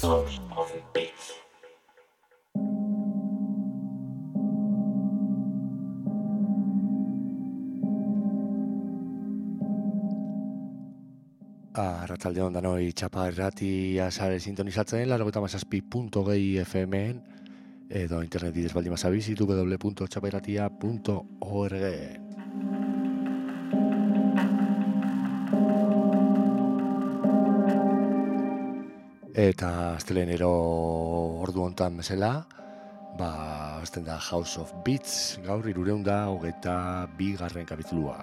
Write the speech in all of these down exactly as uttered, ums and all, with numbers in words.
House of Beats. Arratsalde on danoi, txapa irratia sare sintonizatzen, laurogeita hamazazpi puntu gehi F M-en, edo internet bidez baldin bazabiz, w w w punto txapairratia punto org. Eta astelenero ordu hontan bezala, ba, hasten da House of Beats, gaur hirureun da hogeita bigarren kapitulua.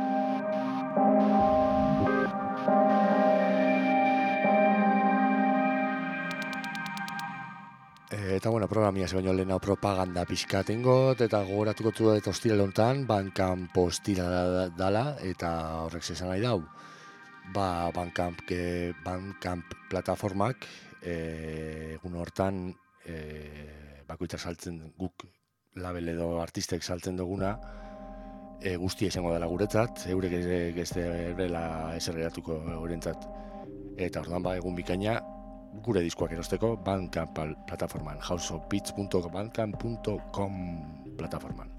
Eta bueno, programia ze baino lehenago propaganda pixkat ingot, eta gogoratuko zu eta ostiral hontan Bandcamp ostira dala, eta horrek zesan nahi dau. Ba, Bandcamp, ke, Bandcamp plataformak e, egun hortan e, bakoitza saltzen guk label edo artistek saltzen duguna e, guztia izango dela guretzat, eurek ez dela eserreratuko eurentzat. Eta orduan ba, egun bikaina gure diskoak erosteko Bandcamp plataforman, house of beats punto bandcamp punto com plataforman.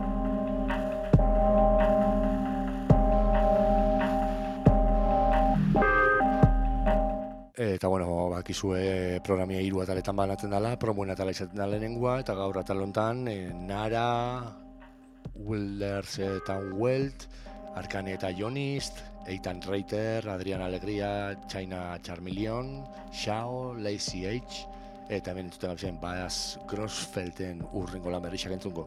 Eta bueno, bakizue programia hiru ataletan banatzen dela, promoen atala izaten da lehenengoa, eta gaur atal hontan e, Nara, Wilders eta Welt, Arkane eta Ionist, Eitan Reiter, Adrian Alegria, China Charmeleon, Xiao, Lazy H, eta hemen entzuten gabzen Bas Grossfelden urrengo lan berrixak entzungo.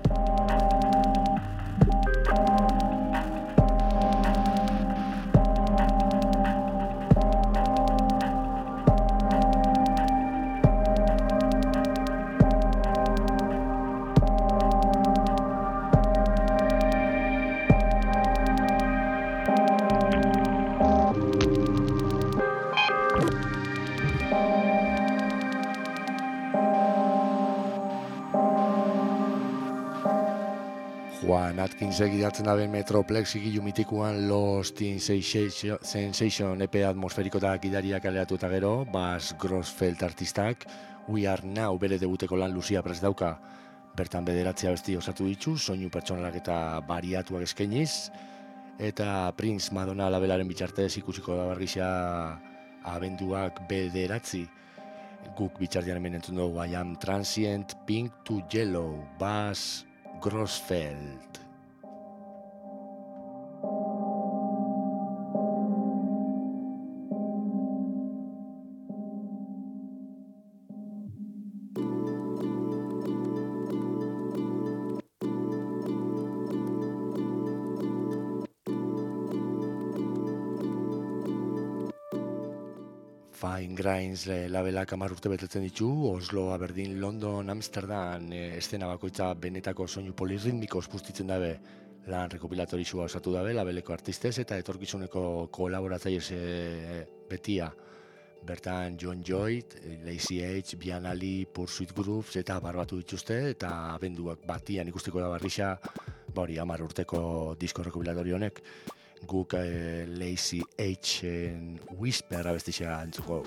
Atkinsek idatzen dabe Metroplex igilu mitikuan Lost in Sensation E P atmosferiko eta gidariak aleatu eta gero, Bas Grossfeld artistak We Are Now bere debuteko lan luzia prest dauka. Bertan bederatzea besti osatu ditu, soinu pertsonalak eta bariatuak eskainiz, eta Prince Madonna labelaren bitxartez ikusiko da barrisa abenduak bederatzi. Guk bitxartean hemen entzun dugu I Am Transient, Pink to Yellow, Bas Grossfeld. Fine Grains labelak hamar urte betetzen ditu, Oslo, Aberdeen, London, Amsterdam, e, estena bakoitza benetako soinu polirritmiko ospustitzen dabe lan rekopilatorixua osatu dabe labeleko artistez eta etorkizuneko kolaboratzailez e, betia. Bertan John Joyd, Lazy H, Bianali, Pursuit Grooves eta barbatu dituzte eta abenduak batian ikusteko da barrisa, ba hori hamar urteko disko rekopilatorio honek. Guk eh, Lazy H-en Whisper abestia entzuko.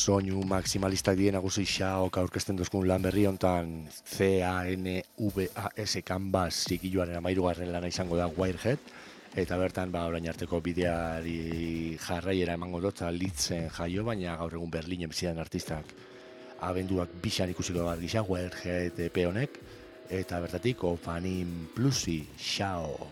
soinu maximalistak dien nagusi xaok aurkezten duzkun lan berri hontan C A N V A S Canvas zigiluaren amairugarren lana izango da Wirehead, eta bertan ba orain arteko bideari jarraiera emango dut litzen jaio, baina gaur egun Berlinen bizidan artistak abenduak bisan ikusiko bat gisa Wirehead E P honek, eta bertatik Ofanim Plusi Xao.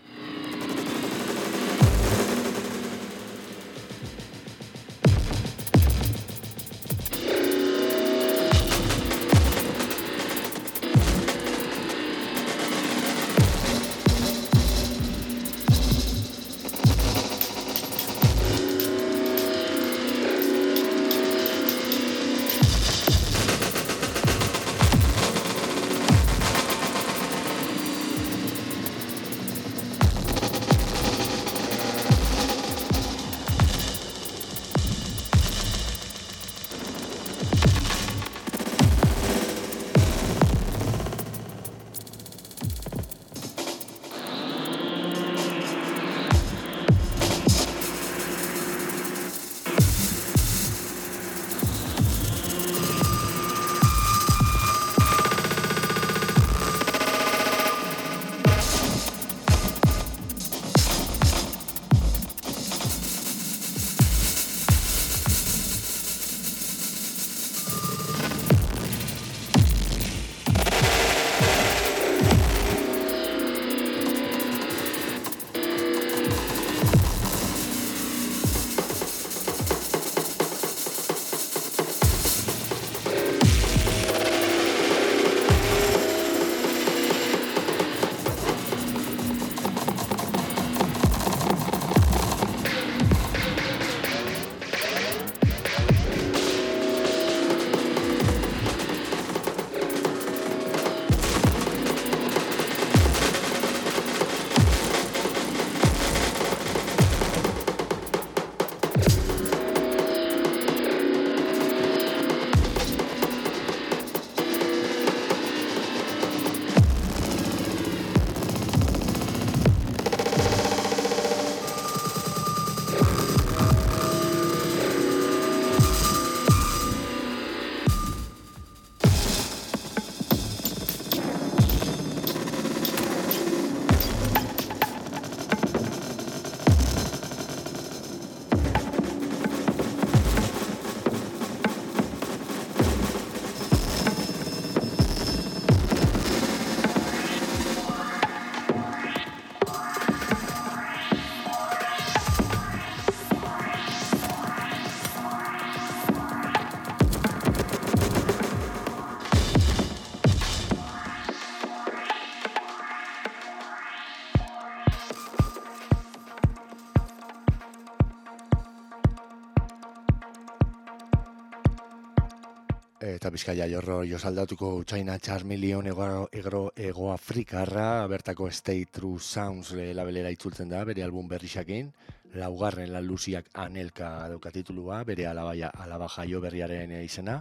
Eta Bizkaia jorro josaldatuko China Charmeleon ego, ego, ego Afrikarra, bertako Stay True Sounds labelera itzultzen da, bere album berrixakin, laugarren lan luziak Anelka dauka titulua, bere alabaia, alaba jaio berriaren izena,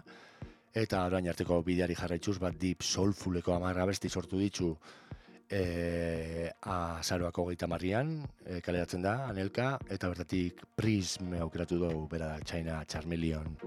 eta orain arteko bideari jarraitzuz, bat Deep Soulfuleko amarra besti sortu ditzu, e, azaroako geita marrian, e, kaleratzen da, Anelka, eta bertatik Prism aukeratu dugu, bera da China Charmeleon.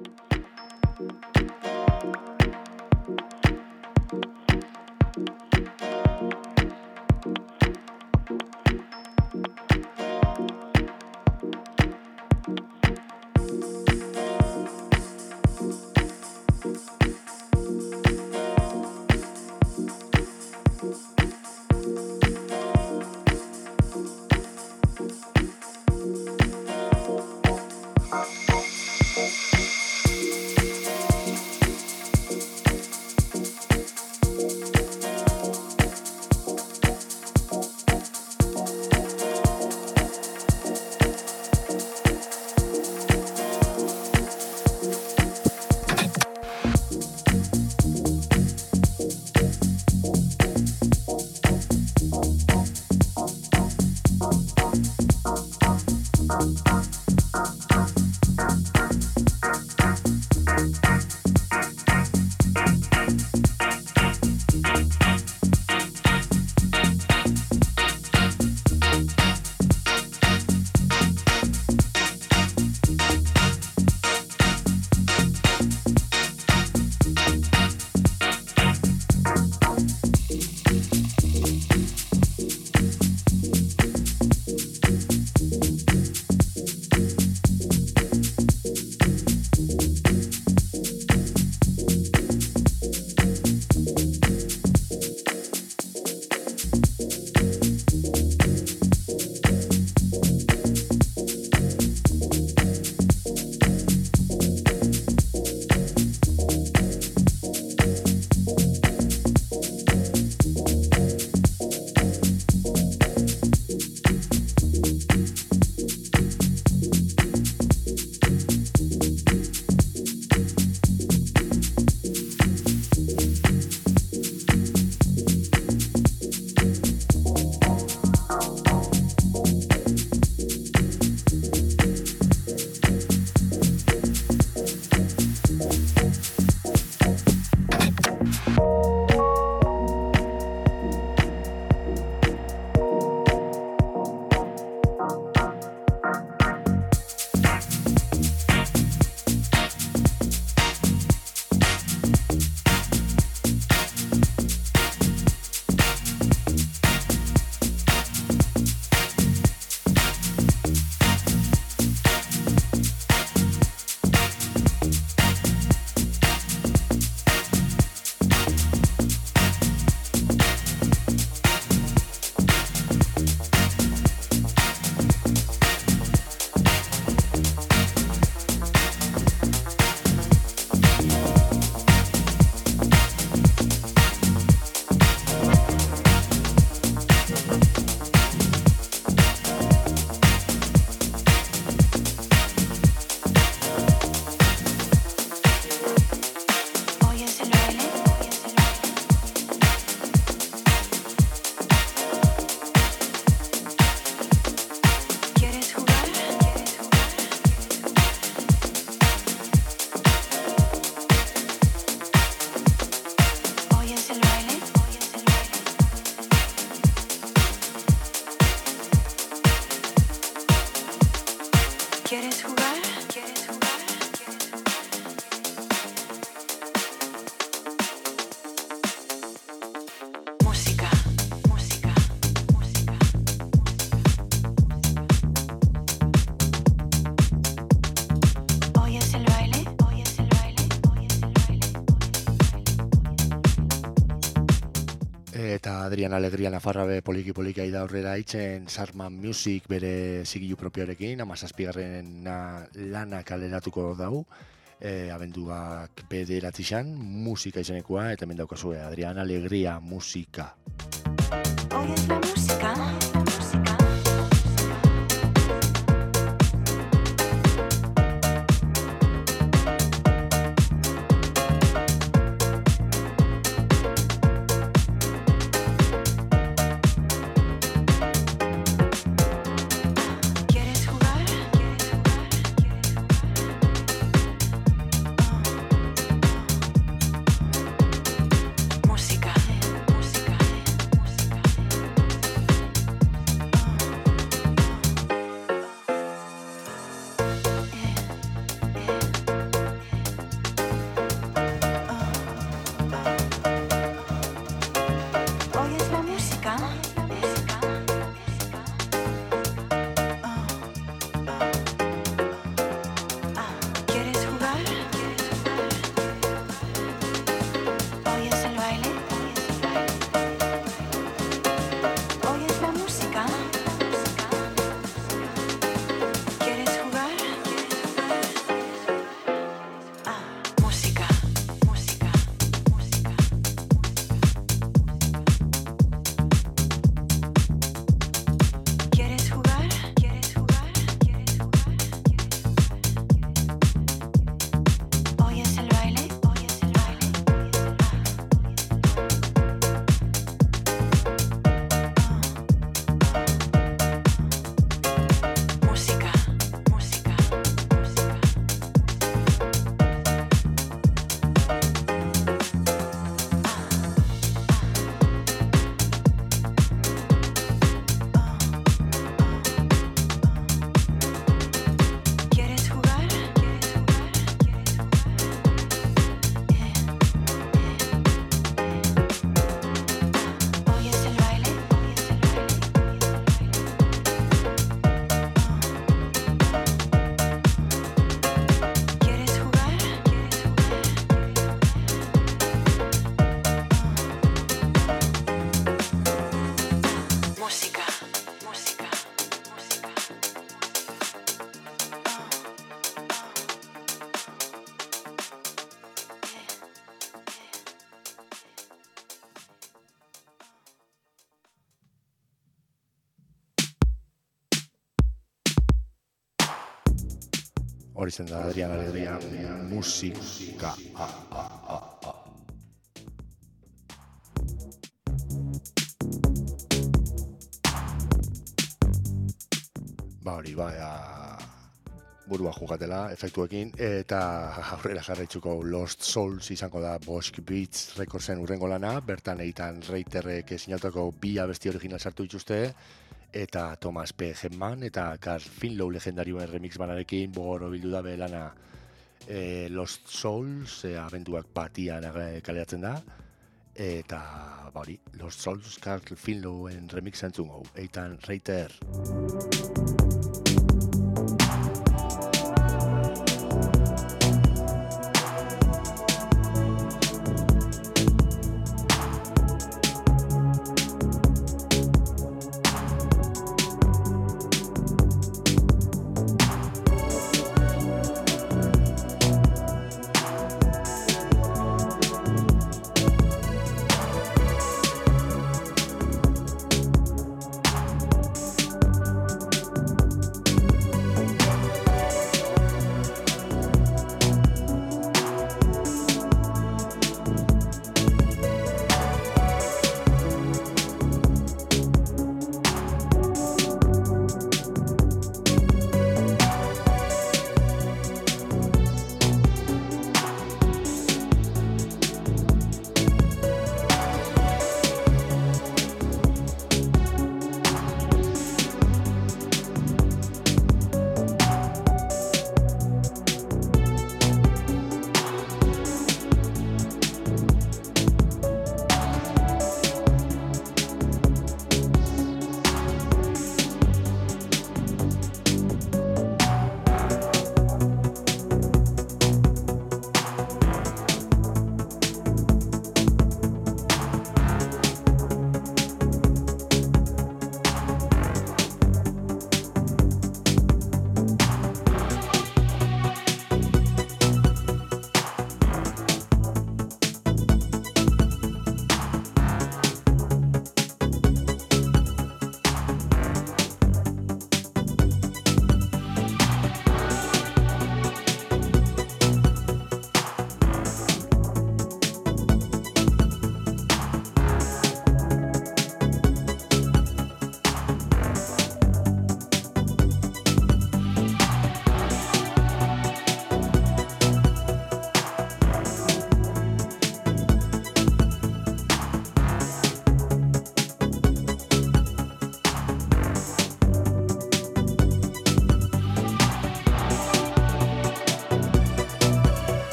Adrian Alegria Nafarra be poliki poliki da aurrera itzen Sarman Music bere zigilu propioarekin, hamazazpigarren lana kaleratuko dau, e, abenduak bederatzi xan, musika izenekoa, eta hemen daukazue Adrian Alegria Musika. Hoy es la música. Hori zen da Adrian Alegria Musika. Ah, ah, ah, ah. Ba hori, ba, burua jukatela efektuekin, eta aurrera jarraitzuko Lost Souls izango da Bosch Beats Recordsen urrengo lana, bertan eitan Reiterrek sinatutako bi abesti original sartu dituzte, eta Thomas P. Hetman eta Carl Finlow legendarioen remix banarekin bogoro bildu da belana e, Lost Souls, e, abenduak batian kaleratzen da, eta ba hori, Lost Souls Carl Finlowen remix entzun hau, eitan Reiter.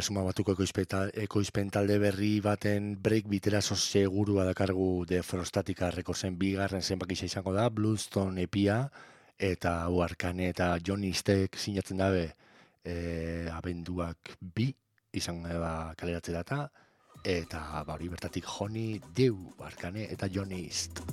Erresuma Batuko ekoizpen talde berri baten breakbeatera oso segurua dakargu Defrostatika Recordsen bigarren zenbakisa izango da, Bloodstone epia, eta hau Arkane eta Johnny Stek sinatzen dabe e, abenduak bi izan da kaleratze data, eta ba hori bertatik Honey Dew, Arkane eta Johnny Stek.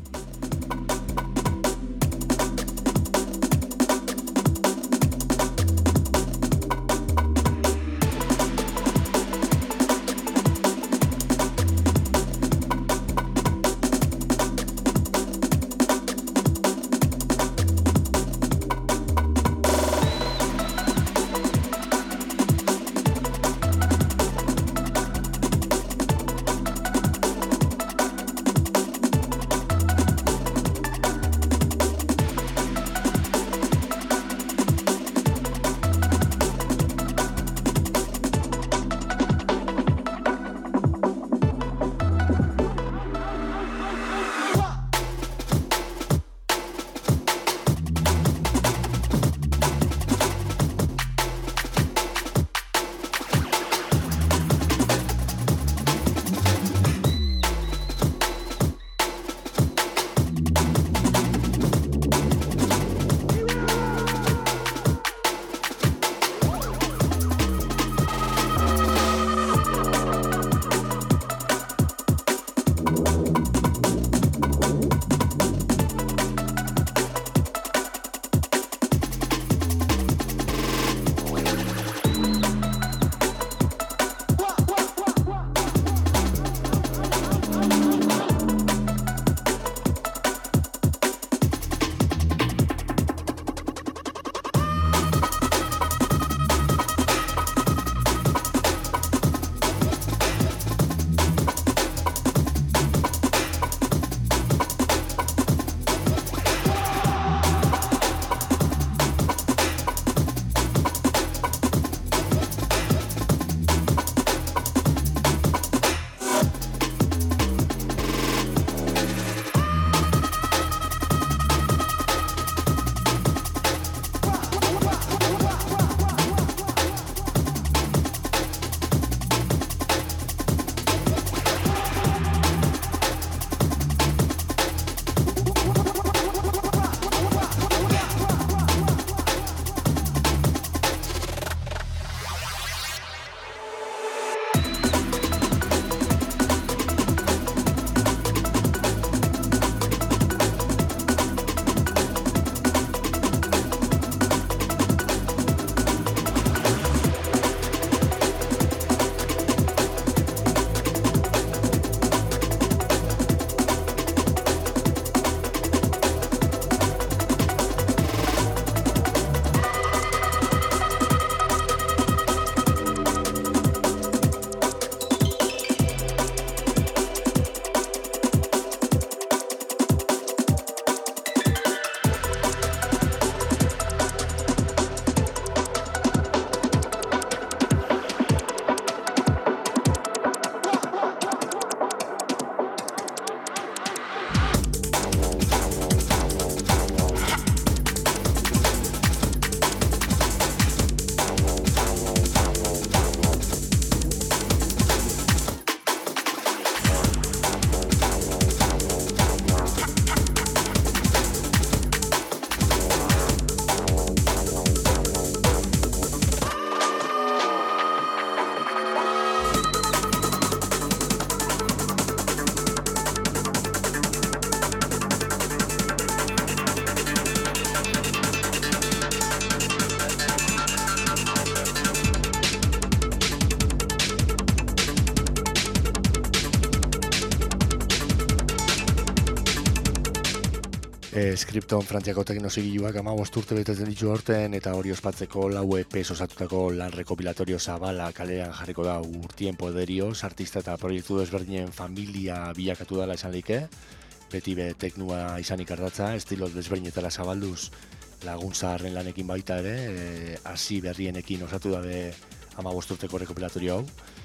E, Skripton Frantziako teknozigiluak hamabost urte betetzen ditu aurten eta hori ospatzeko lau E P osatutako lan rekopilatorio zabala kalean jarriko da urtien poderioz, artista eta proiektu desberdinen familia bilakatu dela esan like, beti be teknua izanik ardatza, estilo desberdinetara zabalduz lagun zaharren lanekin baita ere, hasi e, berrienekin osatu dabe hamabost urteko rekopilatorio hau,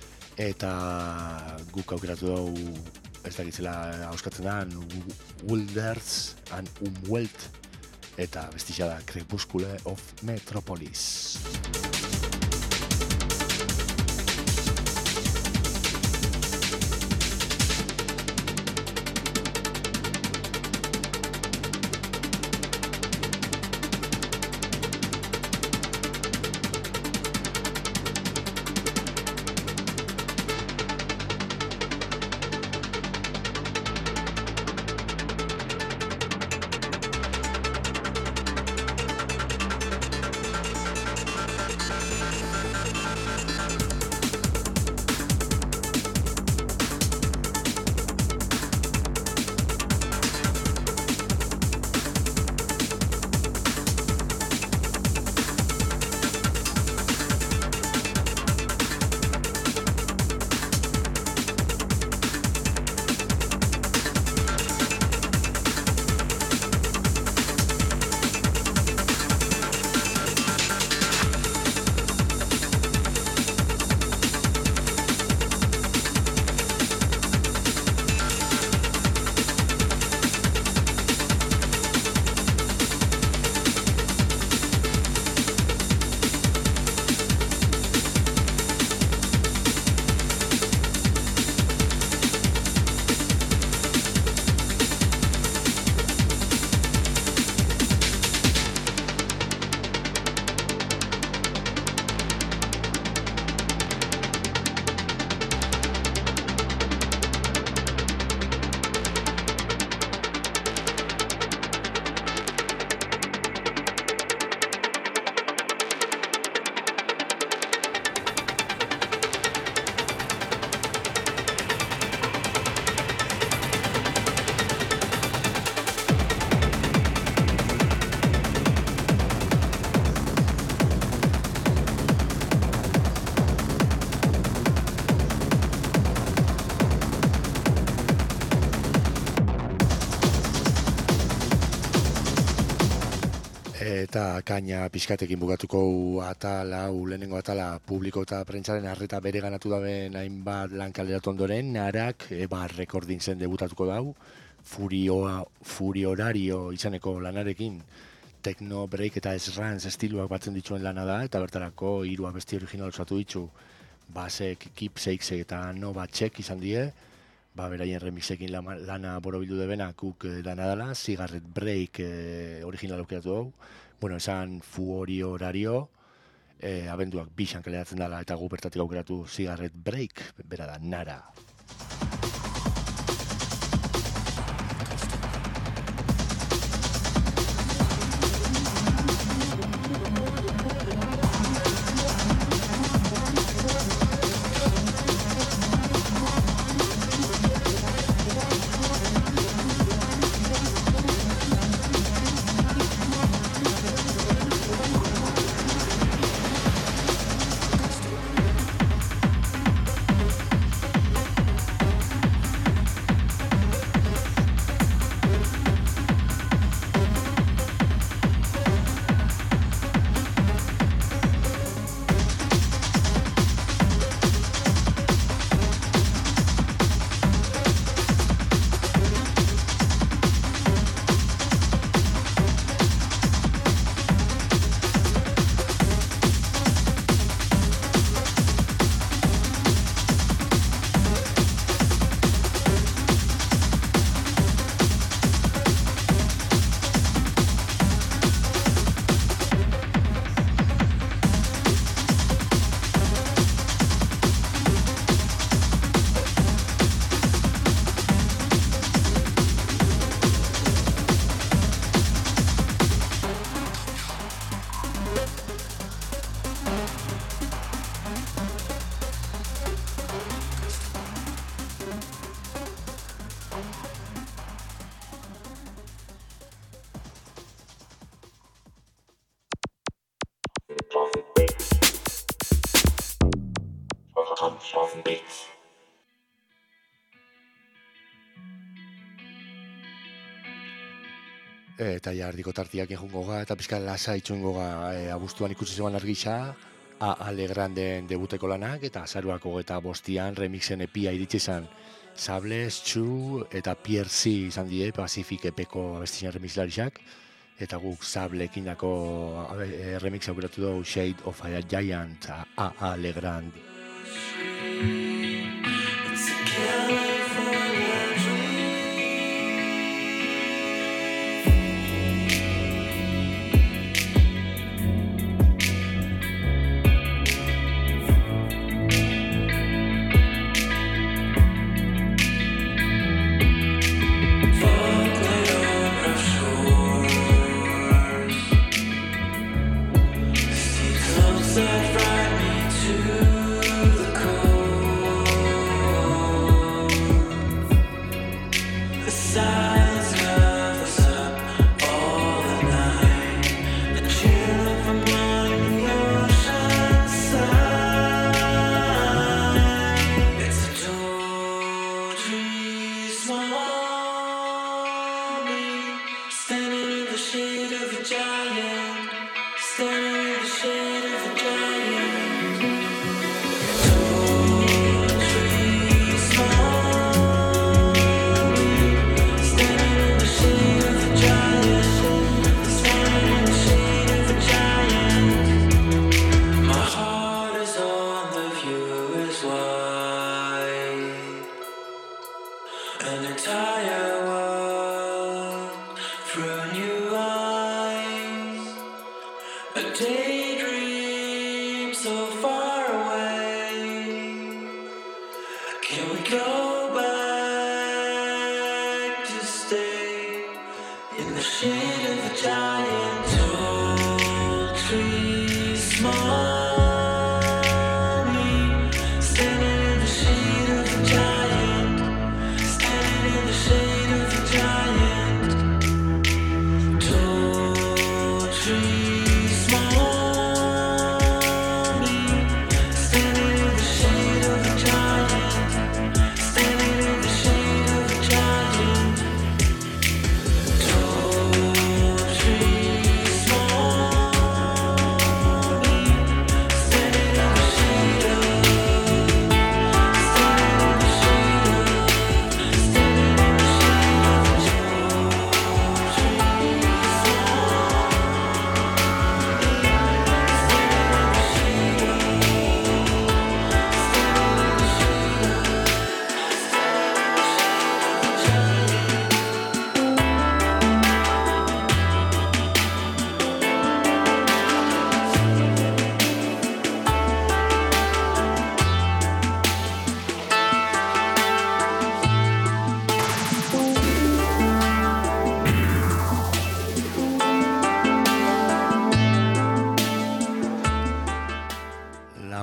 eta guk aukeratu dugu ez dakitzela hauskatzen da, Wilders and Umwelt, eta bestia da Crepuscule of Metropolis. Eta kaina pixkatekin bukatuko atala, lehenengo atala publiko eta prentsaren arreta bere ganatu daben hainbat lan kaleratu ondoren, narak Eba Recordingsen debutatuko dau, Furioa, Furiorario izaneko lanarekin, techno, break eta S-Rance estiluak batzen dituen lana da, eta bertarako hiru abesti original osatu ditu, Basek, Keepsakes eta Nova Check izan die, ba, beraien remixekin lana, lana borobildu debena, kuk dana dela, Cigarette Break eh, original aukeratu dugu, bueno, esan Fuori Horario, eh, abenduak bixan kaleratzen dela, eta gu bertatik aukeratu Cigarette Break, bera da, Nara. Eta ja ardiko tartiak enjungo ga, eta pizka lasa itxungo ga, e, abuztuan ikusi zegoen argisa, A Alegranden debuteko lanak, eta azaruako eta bostian remixen epia iritsi izan Sables, Chu eta Pierre C izan die, Pacific epeko abestizien remixlarixak, eta guk Sablekin dako e, remix aukeratu dugu Shade of a Giant, A Alegrand. Tree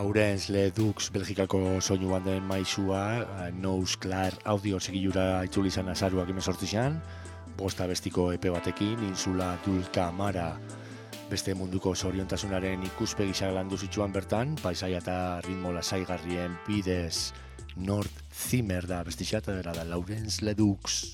Laurence Ledux Belgikako soinu banden maizua, Nose Clar audio segilura itzuli izan azaruak hemezortzian, bosta bestiko epe batekin, Insula Dulka Mara beste munduko zoriontasunaren ikuspegi landu zitsuan bertan, paisaia eta ritmo lasaigarrien bidez Nord Zimmer da bestixata dela da Laurence Ledux.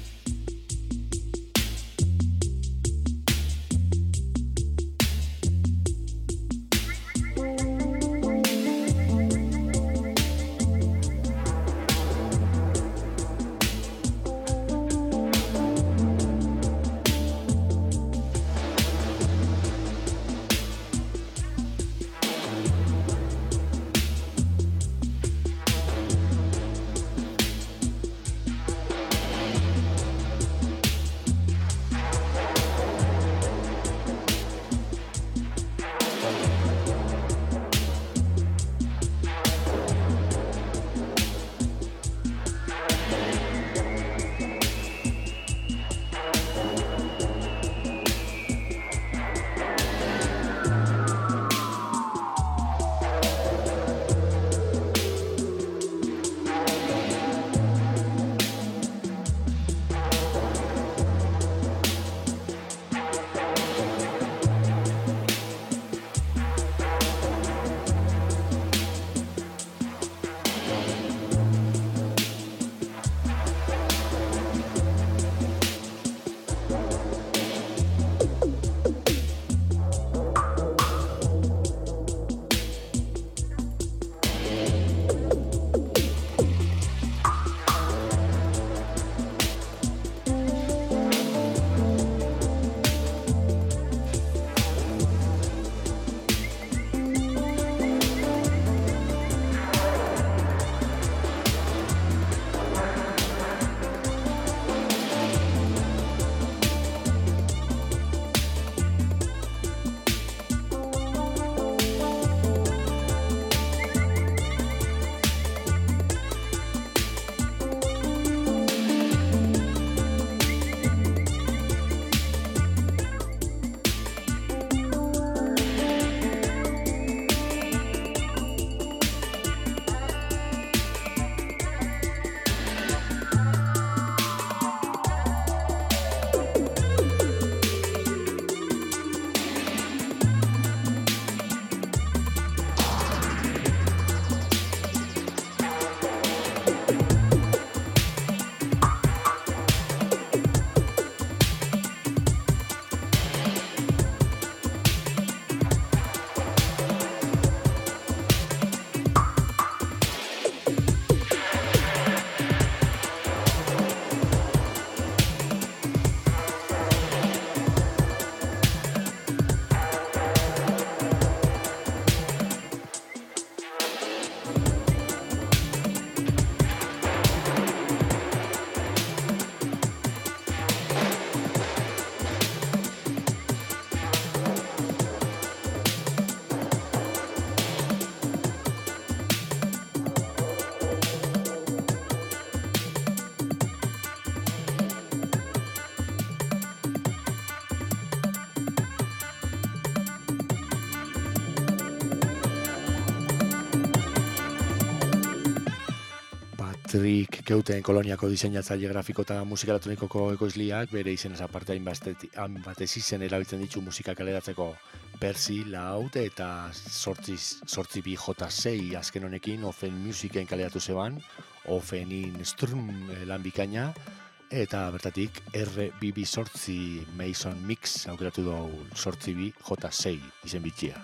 Patrick Keuten Koloniako diseinatzaile grafiko eta musika elektronikoko ekoizliak bere izenez aparte hainbat izen erabiltzen ditu musika kaleratzeko Percy, Laut eta sortzi bi jota sei azken honekin Ofen Musiken kaleratu zeban, Ofenin Sturm lan bikaina, eta bertatik R B B sortzi Mason Mix aukeratu dugu sortzi bi jota sei izen bitxia.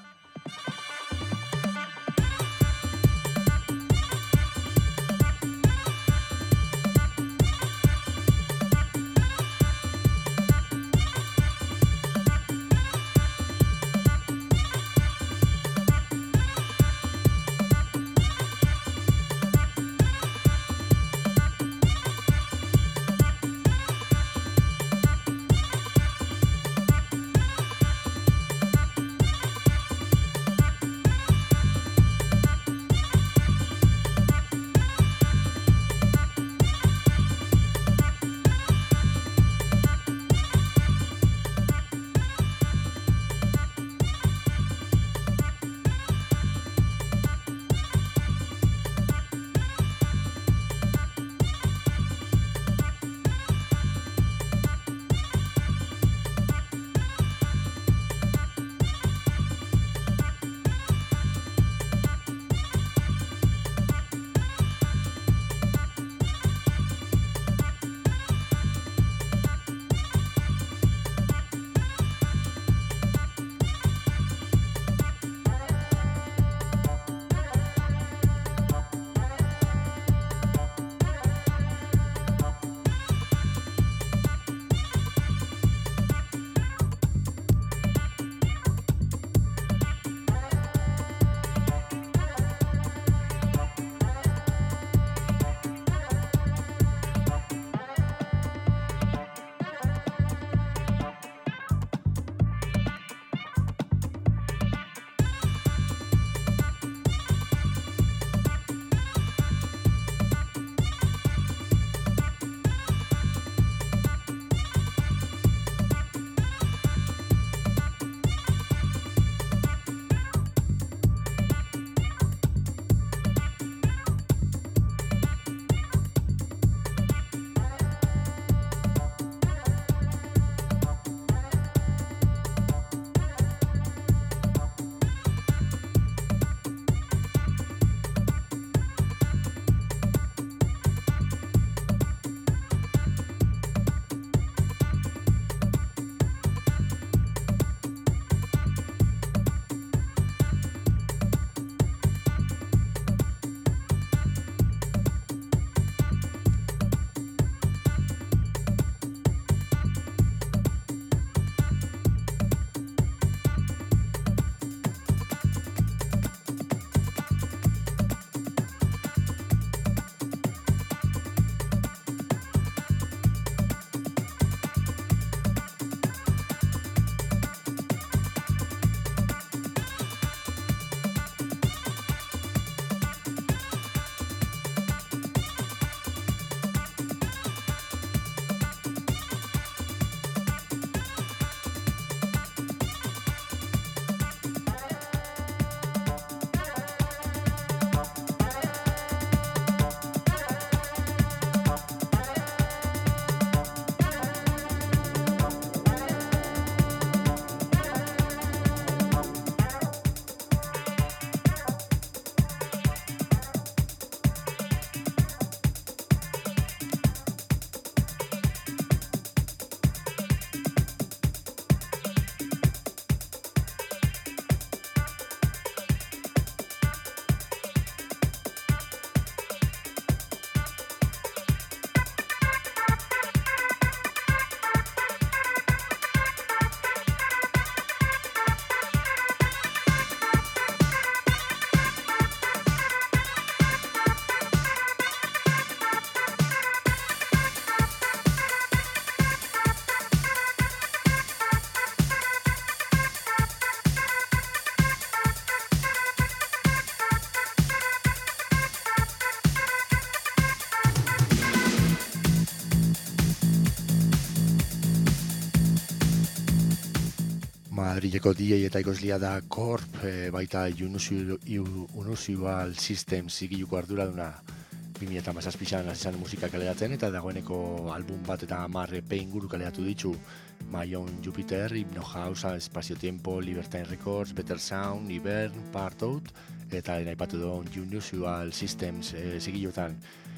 Madrileko D J eta ikuslia da Corp, e, baita Unusual, Unusual Systems zigiluko arduraduna bi mila hamazazpian hasi zen musika kaleratzen eta dagoeneko album bat eta hamar E P inguru kaleratu ditu. My Own Jupiter, Hypno House, Espacio Tiempo, Libertine Records, Better Sound, Hibern, Part Out eta aipatu duen Unusual Systems e, zigiluetan.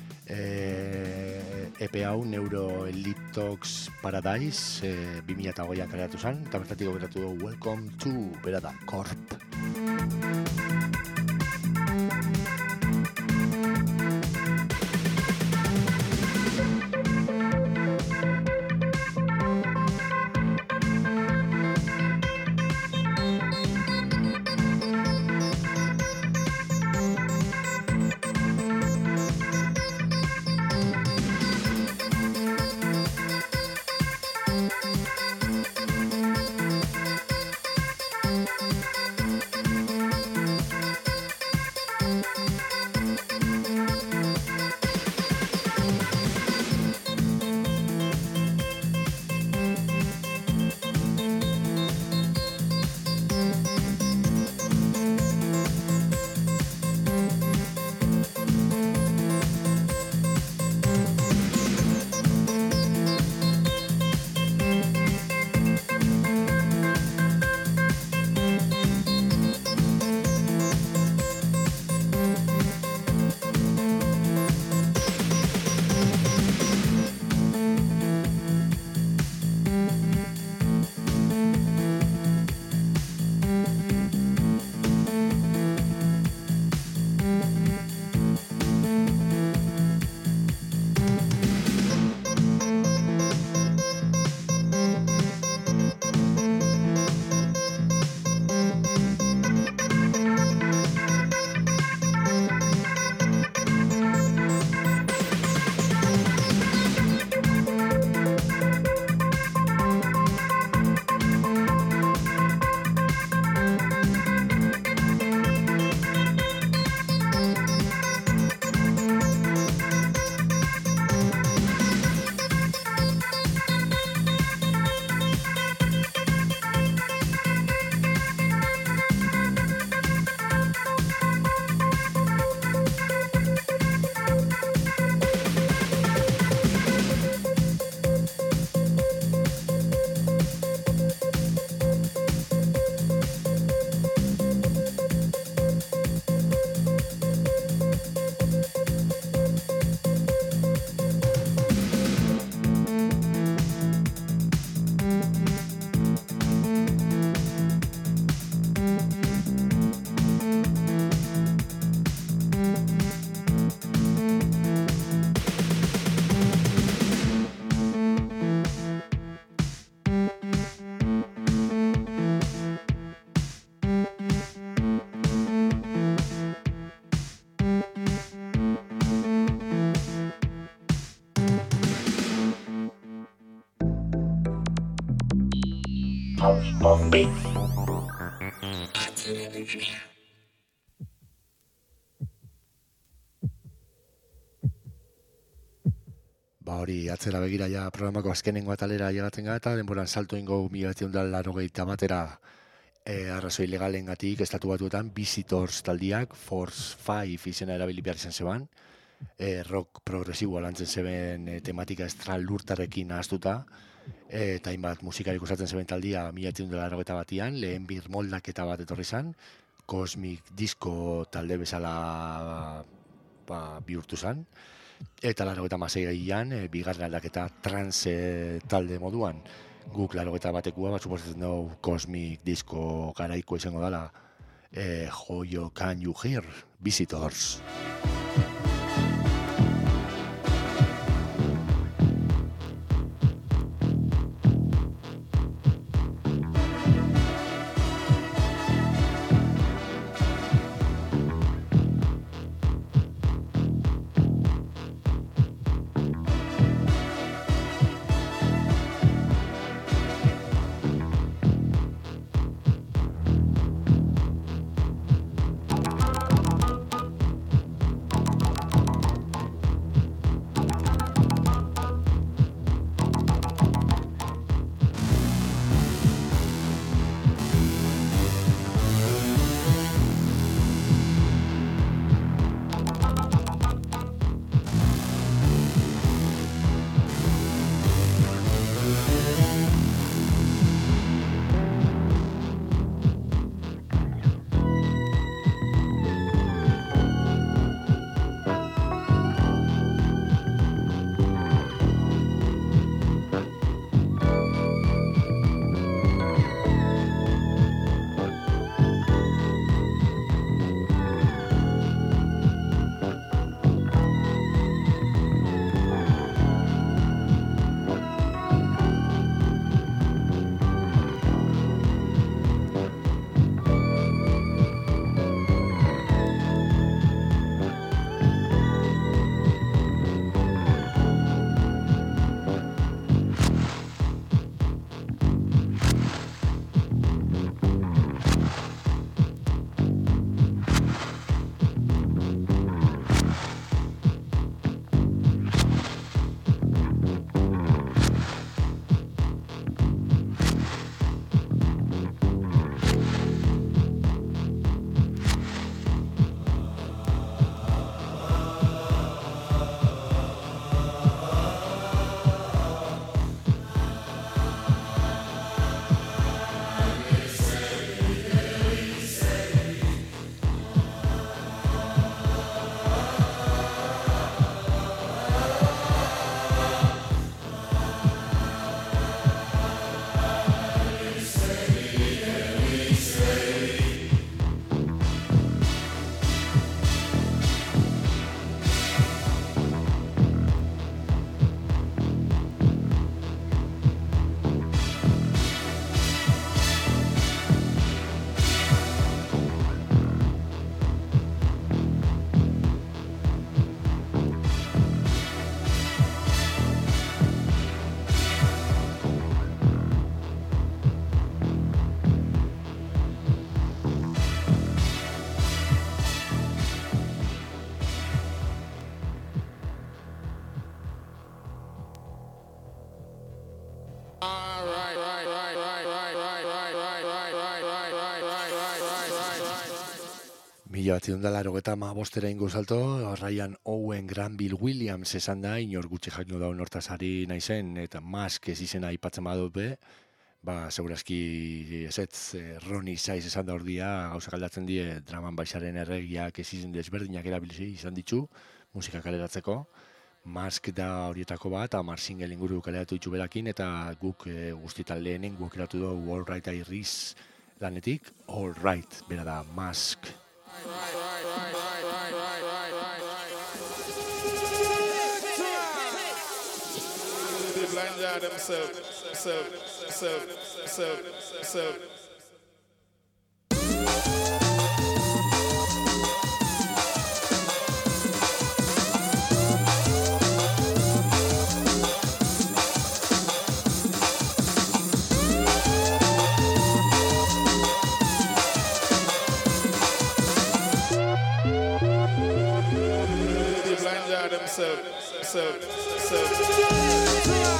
E, E P hau Neuro Elliptox Paradise e, bi mila hogeian kaleratu zen eta bertatik geratu du Welcome to bera da Corp. Bombay. Ba hori, atzera begira ja programako azkenengo atalera llegatzen gara eta denboran salto ingo mila bederatziehun eta laurogeita batera e, arrazoi legalengatik estatu batuetan Visitors taldiak Force Five izena erabili behar izan zeban, e, rock progresiboa lantzen zeben e, tematika estralurtarrekin nahaztuta, e, eta hainbat musikari usatzen zeben taldia mila bederatziehun eta laurogeita batian, lehen bir moldaketa bat etorri zan, Cosmic Disco talde bezala ba, bihurtu zan, eta laurogeita hamaseian e, bigarren aldaketa trance e, talde moduan. Guk laurogeita batekua bat suposatzen dugu Cosmic Disco garaiko izango dela e, Joyo Can You Hear Visitors. Mila bat zidun dela erogeta ma bostera ingo salto, Ryan Owen Granville Williams esan da, inor gutxi jakin da hortazari naizen, eta Mask ez izena aipatzen badut be, ba, segurazki ezetz, Ronnie Size esan da ordia, gauzak aldatzen die, draman baixaren erregiak ez izen desberdinak erabilizi izan ditu, musika kaleratzeko. Mask da horietako bat, hamar single inguru kaleratu ditu berakin, eta guk e, guztietan lehenengo aukeratu dugu All Right Iris lanetik, All Right, bera da Mask. They blind out themselves, self, self, self, self. They blind out themselves, self, self.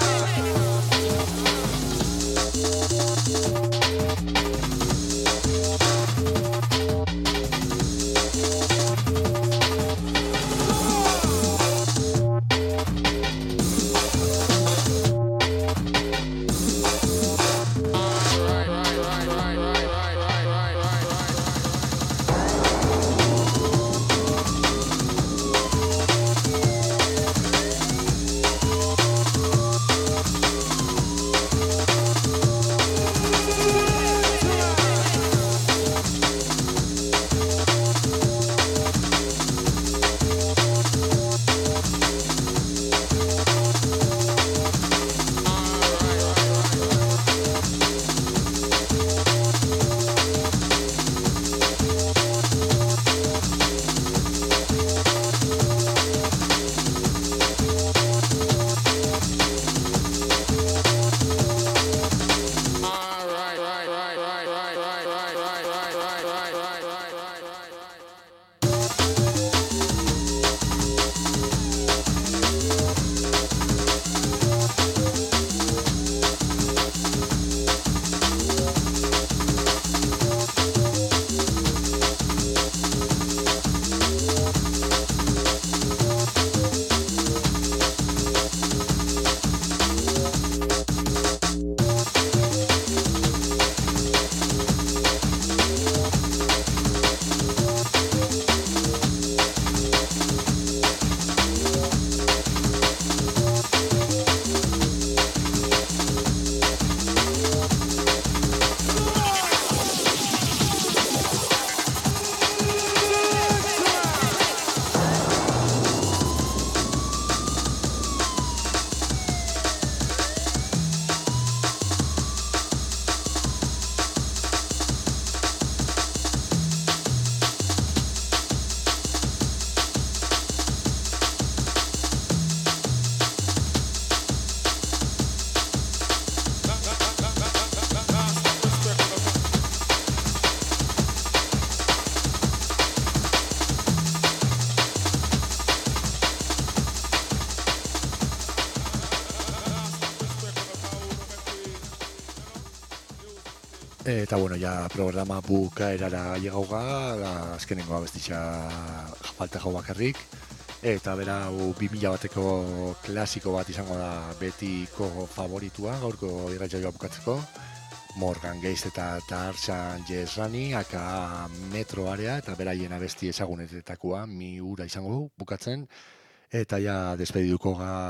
Eta bueno, ja programa bukaerara llegauga, azkenengo abestitxa falta jau bakarrik. Eta bera, bi mila bateko klasiko bat izango da betiko favoritua, gaurko irratsaioa bukatzeko. Morgan Gaze eta Tarzan Jesrani, aka Metro Area, eta beraien abesti ezagunetetakoa, mi ura izango du bukatzen. Eta ja despediduko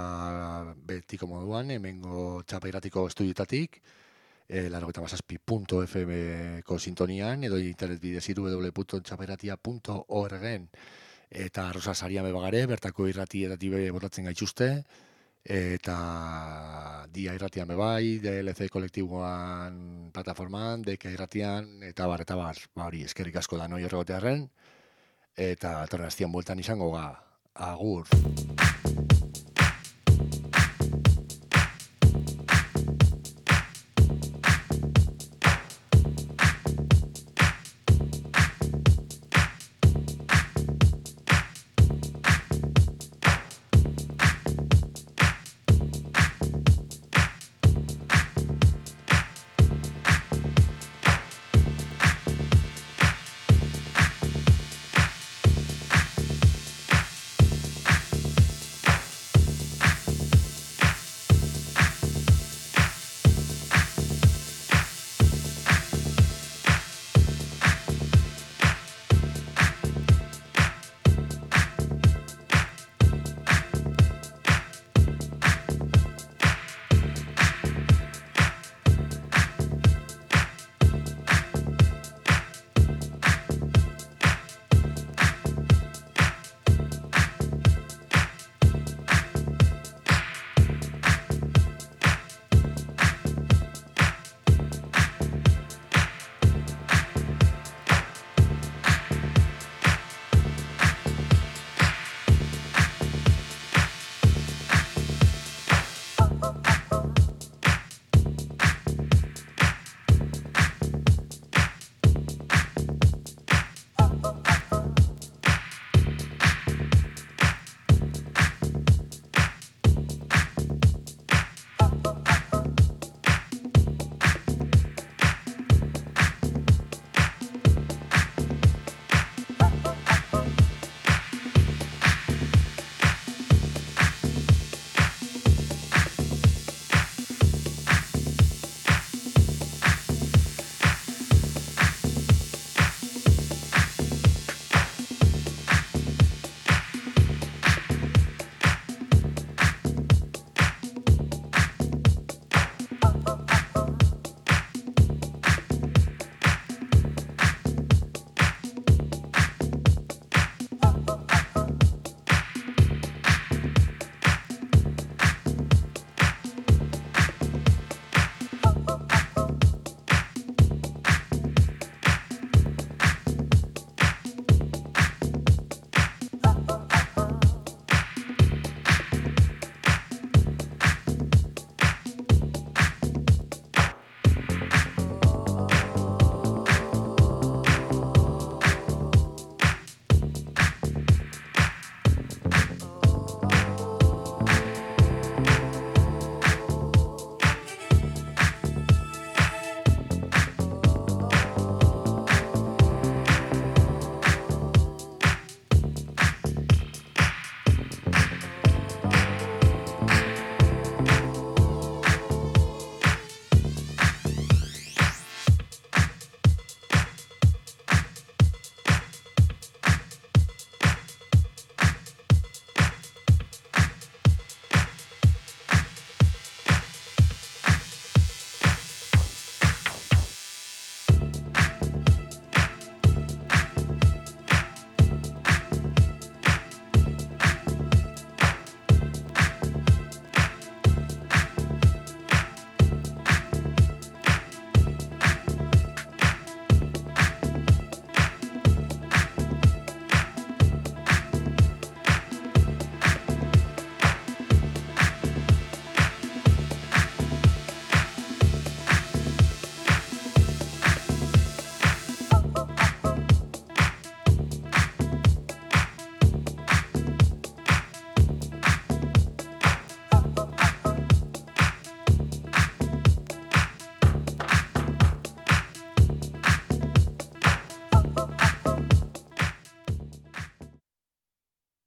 ga betiko moduan, hemengo Txapairatiko estudioetatik, e, largoita mazazpi punto f m ko sintonian, edo internet bidez w w w punto txapairatia punto org. Eta Rosa Sariame bagare, bertako irrati edatibe botatzen gaituzte, eta dia irratian bebai, D L C kolektiboan plataforman, deka irratian, eta bar, eta bar, ba hori eskerrik asko da noi horregotearen, eta torren aztian bueltan izango ga, agur.